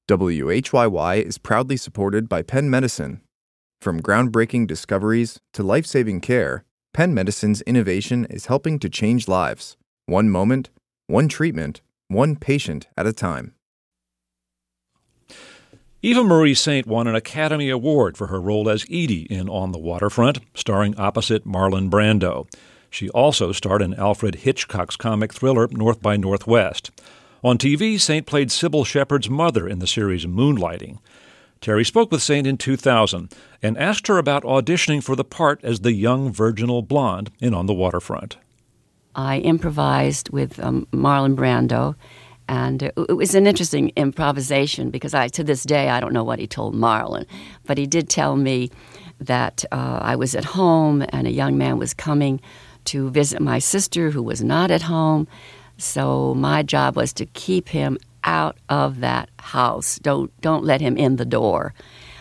WHYY is proudly supported by Penn Medicine. From groundbreaking discoveries to life-saving care, Penn Medicine's innovation is helping to change lives. One moment, one treatment, one patient at a time. Eva Marie Saint won an Academy Award for her role as Edie in On the Waterfront, starring opposite Marlon Brando. She also starred in Alfred Hitchcock's comic thriller North by Northwest. On TV, Saint played Sybil Shepherd's mother in the series Moonlighting. Terry spoke with Saint in 2000 and asked her about auditioning for the part as the young virginal blonde in On the Waterfront. I improvised with Marlon Brando, and it was an interesting improvisation because to this day, I don't know what he told Marlon, but he did tell me that I was at home and a young man was coming to visit my sister who was not at home. So my job was to keep him out of that house. Don't let him in the door.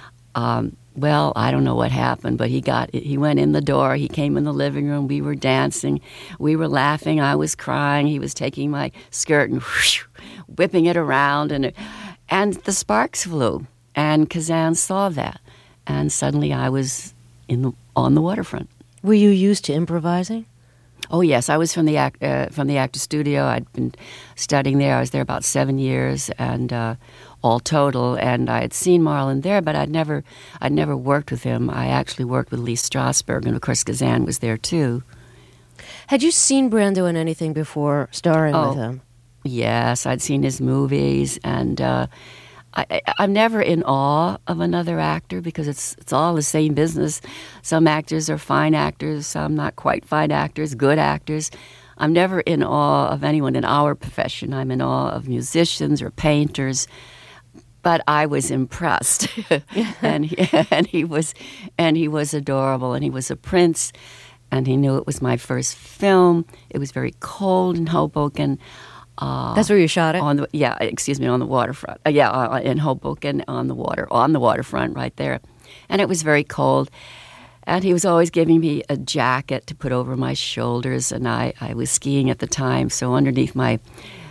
Well, I don't know what happened, but he went in the door. He came in the living room. We were dancing. We were laughing. I was crying. He was taking my skirt and whoosh, whipping it around, and the sparks flew. And Kazan saw that, and suddenly I was on the waterfront. Were you used to improvising? Oh, yes. I was from the actor studio. I'd been studying there. I was there about 7 years, and all total. And I had seen Marlon there, but I'd never worked with him. I actually worked with Lee Strasberg, and of course Kazan was there too. Had you seen Brando in anything before starring with him? Yes, I'd seen his movies, and I'm never in awe of another actor because it's all the same business. Some actors are fine actors, some not quite fine actors, good actors. I'm never in awe of anyone in our profession. I'm in awe of musicians or painters. But I was impressed, and he was adorable, and he was a prince, and he knew it was my first film. It was very cold in Hoboken. That's where you shot it? On the waterfront. In Hoboken, on the waterfront right there. And it was very cold. And he was always giving me a jacket to put over my shoulders, and I was skiing at the time, so underneath my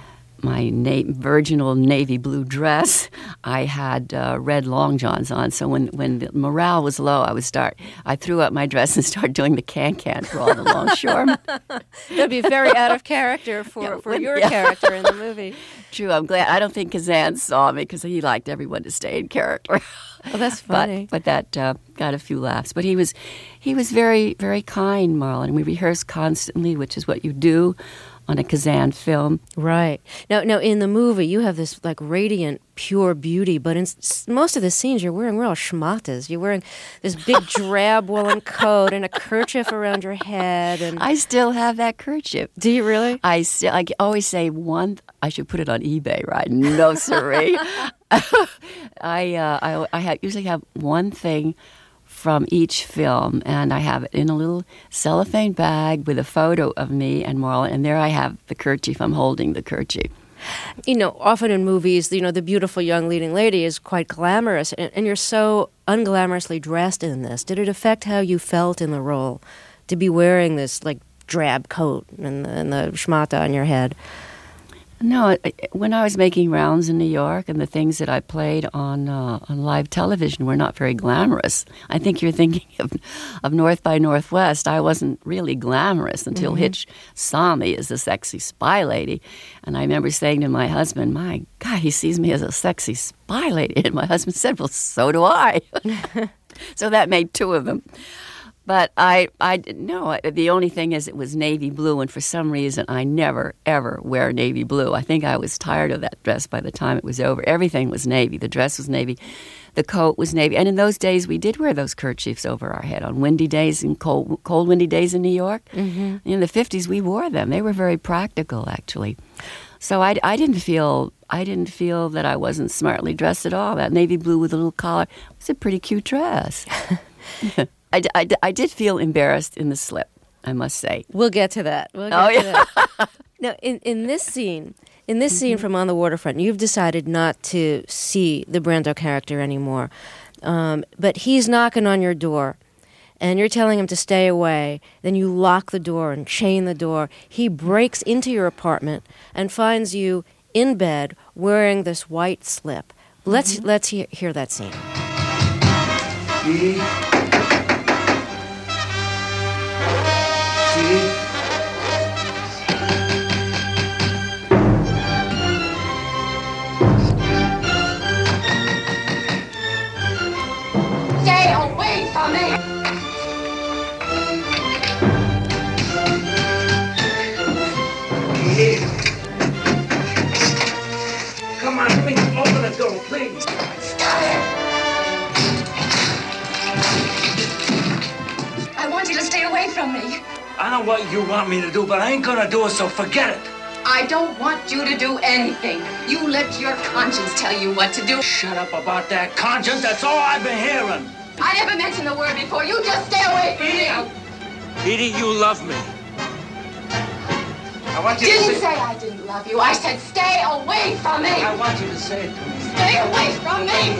virginal navy blue dress, I had red long johns on. So when the morale was low, I threw up my dress and started doing the can-can for all the longshoremen. That'd be very out of character for your character in the movie. True. I'm glad. I don't think Kazan saw me because he liked everyone to stay in character. Oh, that's funny. But that got a few laughs. But he was very, very kind, Marlon. We rehearsed constantly, which is what you do on a Kazan film. Right. Now in the movie, you have this like radiant, pure beauty, but in most of the scenes you're wearing real schmatas. You're wearing this big drab woolen coat and a kerchief around your head. And I still have that kerchief. Do you really? I always say I should put it on eBay, right? No, siree. I usually have one thing from each film, and I have it in a little cellophane bag with a photo of me and Marlon, and there I have the kerchief. I'm holding the kerchief. Often in movies, the beautiful young leading lady is quite glamorous, and you're so unglamorously dressed in this. Did it affect how you felt in the role to be wearing this, like, drab coat and the schmata on your head? No, when I was making rounds in New York and the things that I played on live television were not very glamorous. I think you're thinking of North by Northwest. I wasn't really glamorous until Hitch saw me as a sexy spy lady. And I remember saying to my husband, my God, he sees me as a sexy spy lady. And my husband said, well, so do I. So that made two of them. But the only thing is it was navy blue, and for some reason I never, ever wear navy blue. I think I was tired of that dress by the time it was over. Everything was navy. The dress was navy. The coat was navy. And in those days, we did wear those kerchiefs over our head on windy days and cold windy days in New York. Mm-hmm. In the 50s, we wore them. They were very practical, actually. So I didn't feel that I wasn't smartly dressed at all. That navy blue with a little collar was a pretty cute dress. I did feel embarrassed in the slip, I must say. We'll get to that. Now, in this scene from On the Waterfront, you've decided not to see the Brando character anymore. But he's knocking on your door, and you're telling him to stay away. Then you lock the door and chain the door. He breaks into your apartment and finds you in bed wearing this white slip. Let's hear that scene. Edie? Edie? Stay away from me! Edie? Come on, please, open the door, please. Stop it! I want you to stay away from me. I know what you want me to do, but I ain't gonna do it, so forget it. I don't want you to do anything. You let your conscience tell you what to do. Shut up about that conscience, that's all I've been hearing. I never mentioned the word before. You just stay away from me. Edie, you love me. I want you to Didn't say I didn't love you. I said stay away from me. I want you to say it to me. Stay away from me.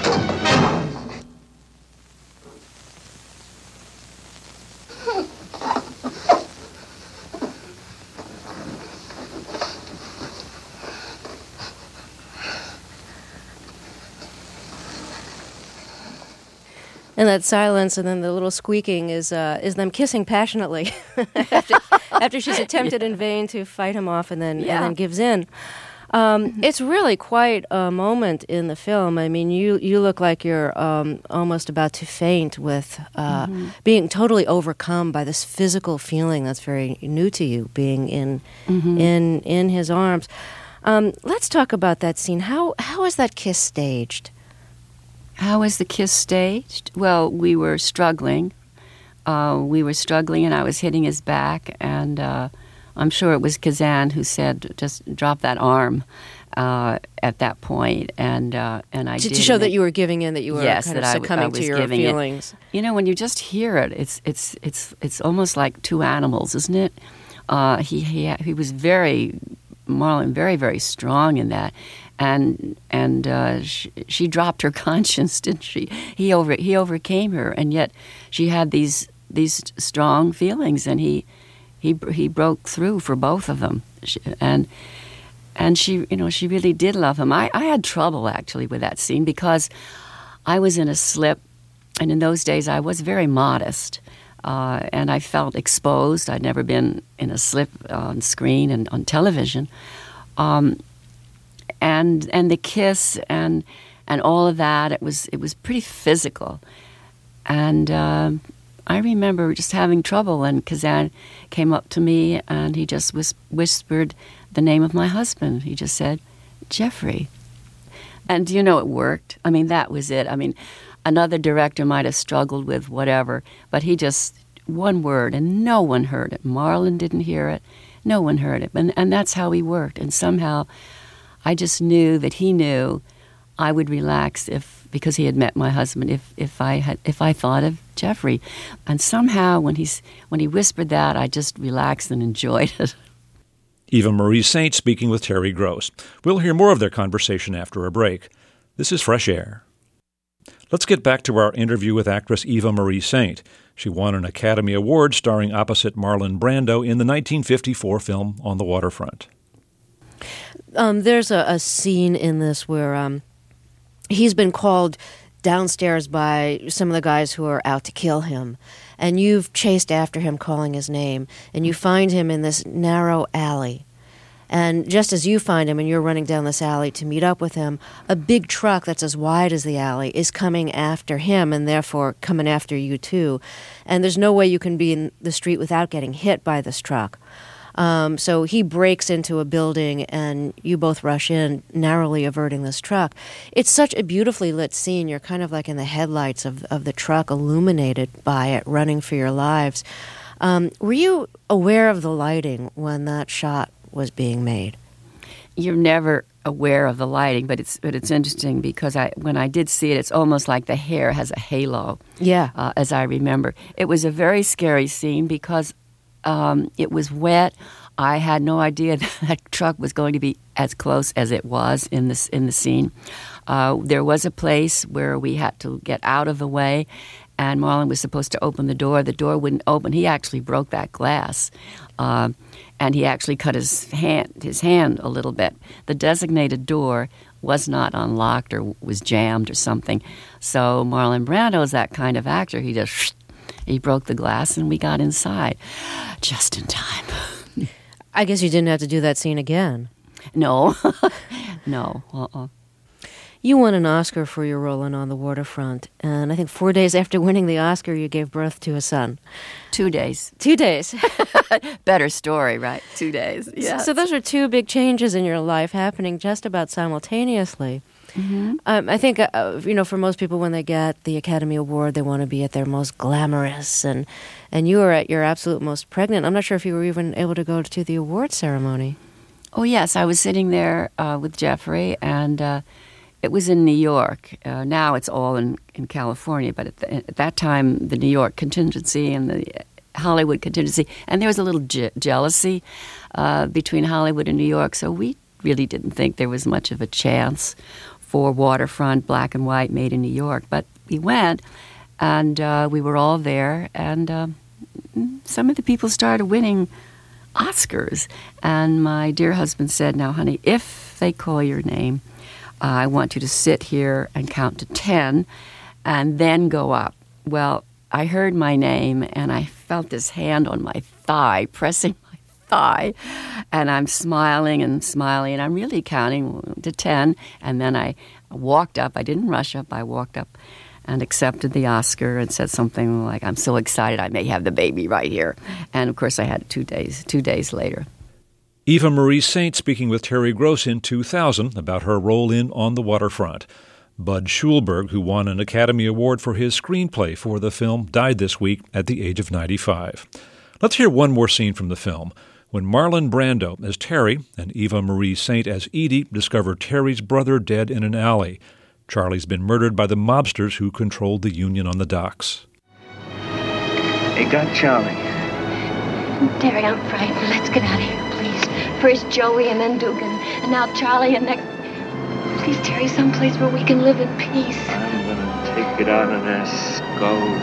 And that silence and then the little squeaking is them kissing passionately after she's attempted in vain to fight him off and then gives in. It's really quite a moment in the film. I mean, you look like you're almost about to faint with being totally overcome by this physical feeling that's very new to you, being in his arms. Let's talk about that scene. How is that kiss staged? How was the kiss staged? Well, we were struggling. And I was hitting his back, and I'm sure it was Kazan who said, just drop that arm at that point, and I did. To show that you were giving in, that you were kind of succumbing to your feelings. You know, when you just hear it, it's almost like two animals, isn't it? He was Marlon, very, very strong in that. And she dropped her conscience, didn't she? He overcame her, and yet she had these strong feelings, and he broke through for both of them, and she really did love him. I had trouble actually with that scene because I was in a slip, and in those days I was very modest, and I felt exposed. I'd never been in a slip on screen and on television. And the kiss and all of that, it was pretty physical. And I remember just having trouble, and Kazan came up to me and he just whispered the name of my husband. He just said, Jeffrey. And it worked. I mean, that was it. I mean, another director might have struggled with whatever, but he just, one word, and no one heard it. Marlon didn't hear it. No one heard it. And that's how he worked. And somehow I just knew that he knew I would relax because he had met my husband if I thought of Jeffrey. And somehow when he whispered that, I just relaxed and enjoyed it. Eva Marie Saint speaking with Terry Gross. We'll hear more of their conversation after a break. This is Fresh Air. Let's get back to our interview with actress Eva Marie Saint. She won an Academy Award starring opposite Marlon Brando in the 1954 film On the Waterfront. There's a scene in this where he's been called downstairs by some of the guys who are out to kill him, and you've chased after him calling his name, and you find him in this narrow alley. And just as you find him and you're running down this alley to meet up with him, a big truck that's as wide as the alley is coming after him and therefore coming after you too. And there's no way you can be in the street without getting hit by this truck. So he breaks into a building and you both rush in, narrowly averting this truck. It's such a beautifully lit scene. You're kind of like in the headlights of the truck, illuminated by it, running for your lives. Were you aware of the lighting when that shot was being made? You're never aware of the lighting, but it's interesting because when I did see it, it's almost like the hair has a halo. Yeah. As I remember, it was a very scary scene because it was wet. I had no idea that truck was going to be as close as it was in the scene. There was a place where we had to get out of the way, and Marlon was supposed to open the door. The door wouldn't open. He actually broke that glass, and he actually cut his hand a little bit. The designated door was not unlocked or was jammed or something. So Marlon Brando is that kind of actor. He broke the glass and we got inside just in time. I guess you didn't have to do that scene again. No. No. You won an Oscar for your role in On the Waterfront, and I think 4 days after winning the Oscar, you gave birth to a son. 2 days. 2 days. Better story, right? 2 days. Yes. So those are two big changes in your life happening just about simultaneously. Mm-hmm. I think, for most people, when they get the Academy Award, they want to be at their most glamorous, and you were at your absolute most pregnant. I'm not sure if you were even able to go to the award ceremony. Oh, yes. I was sitting there with Jeffrey, and it was in New York. Now it's all in California, but at that time, the New York contingency and the Hollywood contingency, and there was a little jealousy between Hollywood and New York, so we really didn't think there was much of a chance for Waterfront, black and white, made in New York. But we went, and we were all there, and some of the people started winning Oscars. And my dear husband said, "Now, honey, if they call your name, I want you to sit here and count to 10 and then go up." Well, I heard my name and I felt this hand on my thigh, pressing my thigh. And I'm smiling and smiling and I'm really counting to 10. And then I walked up. I didn't rush up. I walked up and accepted the Oscar and said something like, "I'm so excited I may have the baby right here." And, of course, I had it 2 days later. Eva Marie Saint speaking with Terry Gross in 2000 about her role in On the Waterfront. Bud Schulberg, who won an Academy Award for his screenplay for the film, died this week at the age of 95. Let's hear one more scene from the film, when Marlon Brando as Terry and Eva Marie Saint as Edie discover Terry's brother dead in an alley. Charlie's been murdered by the mobsters who controlled the union on the docks. They got Charlie. Terry, I'm frightened. Let's get out of here, please. First Joey and then Dugan, and now Charlie and next... Please, Terry, someplace where we can live in peace. I'm gonna take it out of their skulls.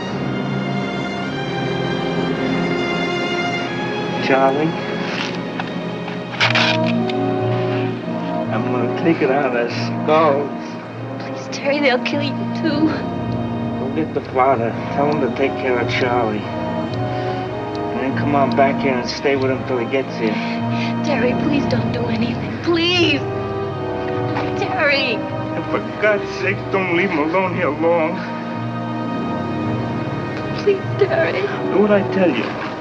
Charlie? I'm gonna take it out of their skulls. Please, Terry, they'll kill you, too. Go get the father. Tell him to take care of Charlie. And then come on back here and stay with him till he gets here. Terry, please don't do anything. Please! Terry! And for God's sake, don't leave him alone here long. Please, Terry. Do what I tell you.